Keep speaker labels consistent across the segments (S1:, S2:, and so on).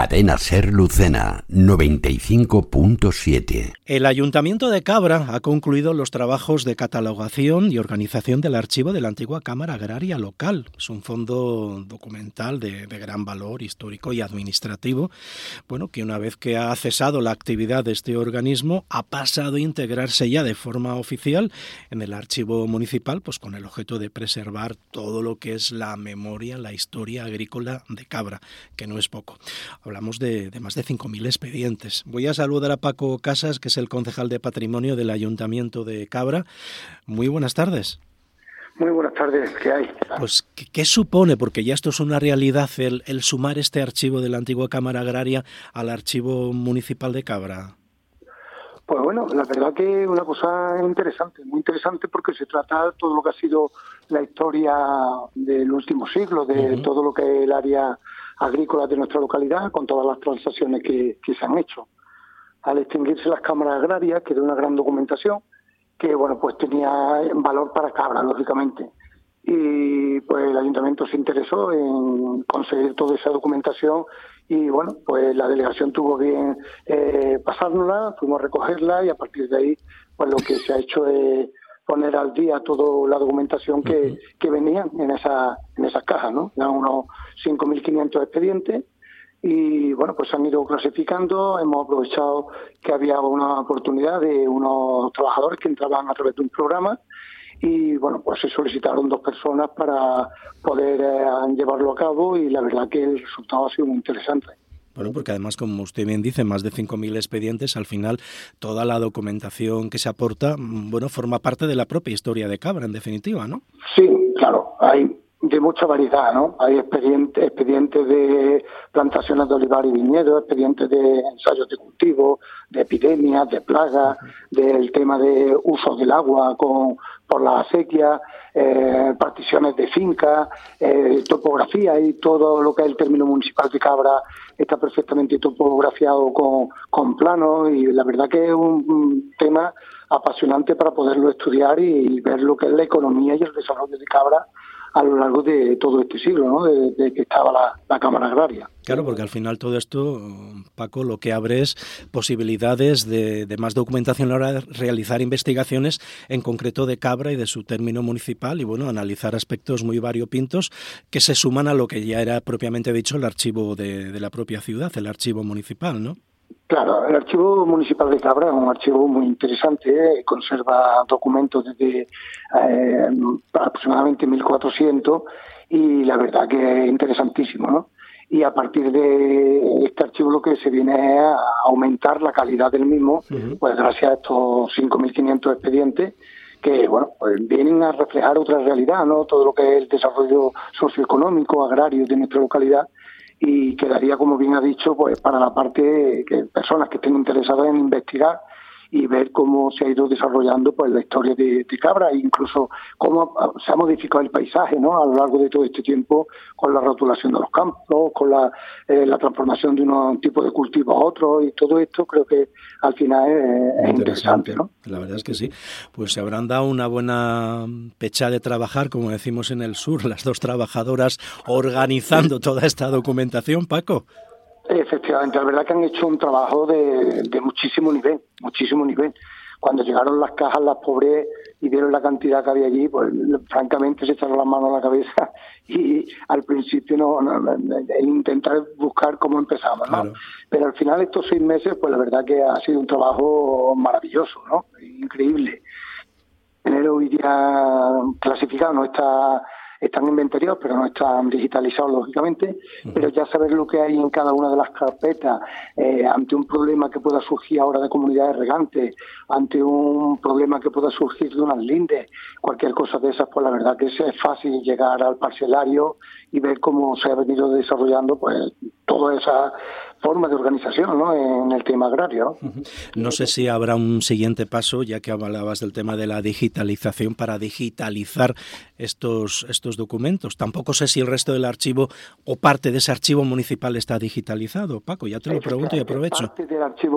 S1: Cadena Ser Lucena 95.7.
S2: El Ayuntamiento de Cabra ha concluido los trabajos de catalogación y organización del archivo de la antigua Cámara Agraria Local. Es un fondo documental de gran valor histórico y administrativo, bueno, que una vez que ha cesado la actividad de este organismo, ha pasado a integrarse ya de forma oficial en el archivo municipal, pues con el objeto de preservar todo lo que es la memoria, la historia agrícola de Cabra, que no es poco. Hablamos de más de 5.000 expedientes. Voy a saludar a Paco Casas, que es el concejal de Patrimonio del Ayuntamiento de Cabra. Muy buenas tardes.
S3: Muy buenas tardes, ¿qué hay?
S2: Pues, ¿qué supone? Porque ya esto es una realidad, el sumar este archivo de la antigua Cámara Agraria al archivo municipal de Cabra.
S3: Pues bueno, la verdad que es una cosa interesante, muy interesante, porque se trata de todo lo que ha sido la historia del último siglo, de todo lo que es el área agrícola de nuestra localidad, con todas las transacciones que se han hecho. Al extinguirse las cámaras agrarias, quedó una gran documentación que, bueno, pues tenía valor para Cabra, lógicamente. Y pues el ayuntamiento se interesó en conseguir toda esa documentación y, bueno, pues la delegación tuvo bien pasárnosla, fuimos a recogerla y a partir de ahí, pues lo que se ha hecho es poner al día toda la documentación que venía en esas cajas, ¿no? Eran unos 5.500 expedientes y, bueno, pues se han ido clasificando. Hemos aprovechado que había una oportunidad de unos trabajadores que entraban a través de un programa y, bueno, pues se solicitaron 2 personas para poder llevarlo a cabo y la verdad que el resultado ha sido muy interesante.
S2: Bueno, porque además, como usted bien dice, más de 5.000 expedientes, al final toda la documentación que se aporta, bueno, forma parte de la propia historia de Cabra, en definitiva, ¿no?
S3: Sí, claro, hay de mucha variedad, ¿no? Hay expedientes de plantaciones de olivar y viñedos, expedientes de ensayos de cultivo, de epidemias, de plagas, del tema de uso del agua por la acequia, particiones de fincas, topografía y todo lo que es el término municipal de Cabra está perfectamente topografiado con planos y la verdad que es un tema apasionante para poderlo estudiar y ver lo que es la economía y el desarrollo de Cabra a lo largo de todo este siglo, ¿no? De que estaba la Cámara Agraria.
S2: Claro, porque al final todo esto, Paco, lo que abre es posibilidades de más documentación a la hora de realizar investigaciones, en concreto de Cabra y de su término municipal, y bueno, analizar aspectos muy variopintos que se suman a lo que ya era propiamente dicho el archivo de la propia ciudad, el archivo municipal, ¿no?
S3: Claro, el archivo municipal de Cabra es un archivo muy interesante, conserva documentos desde aproximadamente 1400 y la verdad que es interesantísimo, ¿no? Y a partir de este archivo lo que se viene es a aumentar la calidad del mismo, pues gracias a estos 5.500 expedientes que, bueno, pues vienen a reflejar otra realidad, ¿no? Todo lo que es el desarrollo socioeconómico, agrario de nuestra localidad. Y quedaría, como bien ha dicho, pues para la parte que personas que estén interesadas en investigar y ver cómo se ha ido desarrollando pues la historia de Cabra e incluso cómo se ha modificado el paisaje, ¿no? A lo largo de todo este tiempo con la rotulación de los campos, con la transformación de un tipo de cultivo a otro y todo esto creo que al final es interesante, ¿no?
S2: La verdad es que sí. Pues se habrán dado una buena pecha de trabajar, como decimos en el sur, las 2 trabajadoras organizando toda esta documentación, Paco.
S3: Efectivamente, la verdad que han hecho un trabajo de muchísimo nivel, muchísimo nivel. Cuando llegaron las cajas, las pobres, y vieron la cantidad que había allí, pues francamente se echaron las manos a la cabeza y al principio el intentar buscar cómo empezamos, ¿no? Claro. Pero al final estos 6 meses, pues la verdad que ha sido un trabajo maravilloso, ¿no? Increíble. Tener hoy día clasificado no están inventariados, pero no están digitalizados, lógicamente, pero ya saber lo que hay en cada una de las carpetas, ante un problema que pueda surgir ahora de comunidades regantes, ante un problema que pueda surgir de unas lindes, cualquier cosa de esas, pues la verdad que es fácil llegar al parcelario y ver cómo se ha venido desarrollando pues toda esa forma de organización, ¿no? En el tema agrario.
S2: No sé si habrá un siguiente paso, ya que hablabas del tema de la digitalización, para digitalizar estos documentos. Tampoco sé si el resto del archivo o parte de ese archivo municipal está digitalizado. Paco, ya te lo pregunto y aprovecho.
S3: Parte del archivo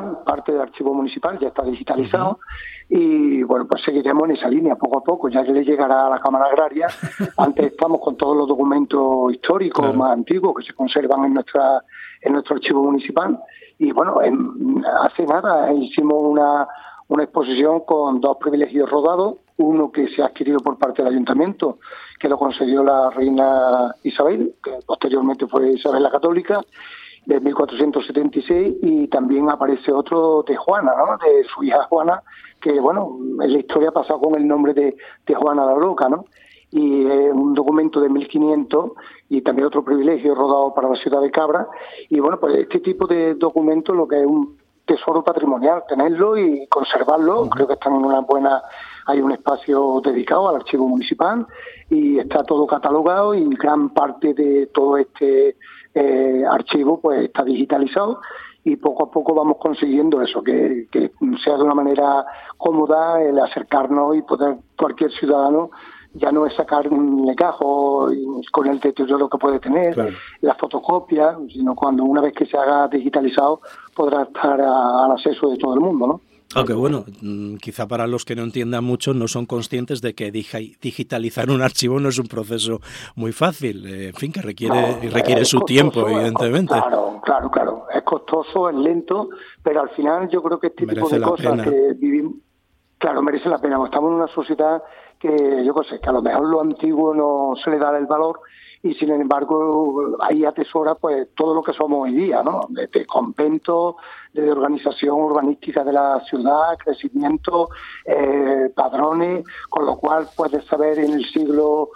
S3: municipal ya está digitalizado. Y bueno, pues seguiremos en esa línea poco a poco, ya que le llegará a la Cámara Agraria. Antes estamos con todos los documentos históricos más antiguos que se conservan en nuestro archivo municipal. Y bueno, hace nada hicimos una exposición con 2 privilegios rodados, uno que se ha adquirido por parte del ayuntamiento, que lo concedió la reina Isabel, que posteriormente fue Isabel la Católica, de 1476, y también aparece otro de Juana, ¿no?, de su hija Juana, que bueno, en la historia ha pasado con el nombre de Juana la Loca, ¿no? Y un documento de 1500 y también otro privilegio rodado para la ciudad de Cabra. Y bueno, pues este tipo de documentos lo que es un tesoro patrimonial, tenerlo y conservarlo. Creo que están en una buena... Hay un espacio dedicado al archivo municipal y está todo catalogado, y gran parte de todo este archivo pues está digitalizado, y poco a poco vamos consiguiendo eso, que sea de una manera cómoda el acercarnos y poder cualquier ciudadano, ya no es sacar un legajo con el deterioro que puede tener, claro, la fotocopia, sino cuando una vez que se haga digitalizado podrá estar al acceso de todo el mundo, ¿no?
S2: Aunque bueno, quizá para los que no entiendan mucho no son conscientes de que digitalizar un archivo no es un proceso muy fácil, en fin, que requiere su tiempo, evidentemente.
S3: Claro, es costoso, es lento, pero al final yo creo que este tipo de cosas que vivimos, claro, merece la pena. Estamos en una sociedad que yo sé que a lo mejor lo antiguo no se le da el valor, y sin embargo ahí atesora pues todo lo que somos hoy día, ¿no? De conventos, de organización urbanística de la ciudad, crecimiento, padrones, con lo cual puedes saber en el siglo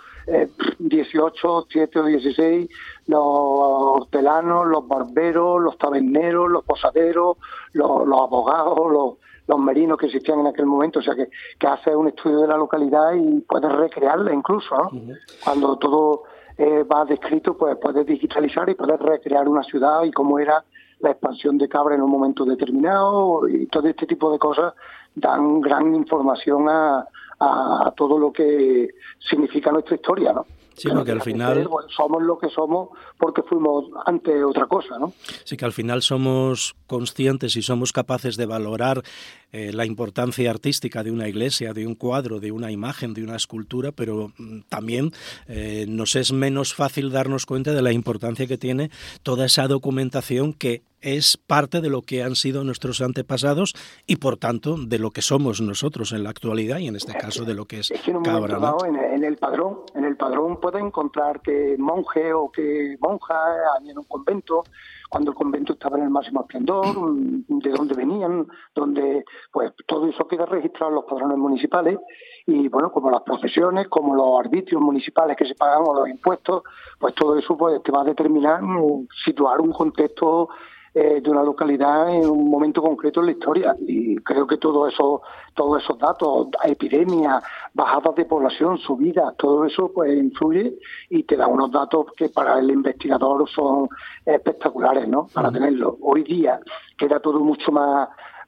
S3: XVIII, XVII o XVI, los hortelanos, los barberos, los taberneros, los posaderos, los abogados, los merinos que existían en aquel momento. O sea que haces un estudio de la localidad y puedes recrearla incluso, ¿no? Uh-huh. Cuando todo va descrito, pues puedes digitalizar y puedes recrear una ciudad y cómo era la expansión de Cabra en un momento determinado, y todo este tipo de cosas dan gran información a todo lo que significa nuestra historia, ¿no?
S2: Sí, porque al final...
S3: somos lo que somos porque fuimos antes otra cosa, ¿no?
S2: Sí, que al final somos conscientes y somos capaces de valorar la importancia artística de una iglesia, de un cuadro, de una imagen, de una escultura, pero también nos es menos fácil darnos cuenta de la importancia que tiene toda esa documentación que es parte de lo que han sido nuestros antepasados y, por tanto, de lo que somos nosotros en la actualidad, y en este caso de lo que es Cabra, ¿no?
S3: En el padrón puedes encontrar que monje o que monja en un convento, cuando el convento estaba en el máximo esplendor, de dónde venían, donde pues todo eso queda registrado en los padrones municipales. Y bueno, como las procesiones, como los arbitrios municipales que se pagan o los impuestos, pues todo eso pues te va a determinar situar un contexto de una localidad en un momento concreto en la historia. Y creo que todos esos datos, epidemias, bajadas de población, subidas, todo eso pues influye y te da unos datos que para el investigador son espectaculares, ¿no? Para tenerlo. Hoy día queda todo mucho más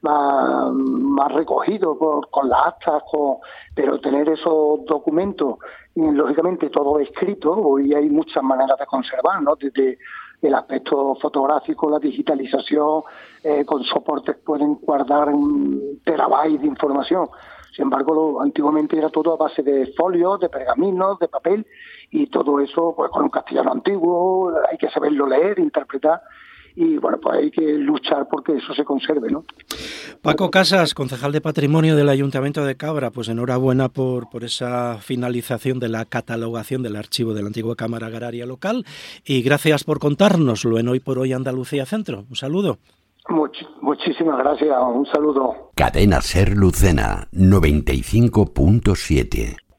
S3: recogido con las actas, pero tener esos documentos, y lógicamente todo escrito, hoy hay muchas maneras de conservar, ¿no? Desde el aspecto fotográfico, la digitalización, con soportes pueden guardar terabytes de información. Sin embargo, antiguamente era todo a base de folios, de pergaminos, de papel, y todo eso pues con un castellano antiguo, hay que saberlo leer, interpretar, y bueno, pues hay que luchar porque eso se conserve, ¿no?
S2: Paco Casas, concejal de Patrimonio del Ayuntamiento de Cabra, pues enhorabuena por esa finalización de la catalogación del archivo de la antigua Cámara Agraria Local, y gracias por contárnoslo en Hoy por Hoy Andalucía Centro. Un saludo.
S3: Muchísimas gracias, un saludo.
S1: Cadena SER Lucena 95.7.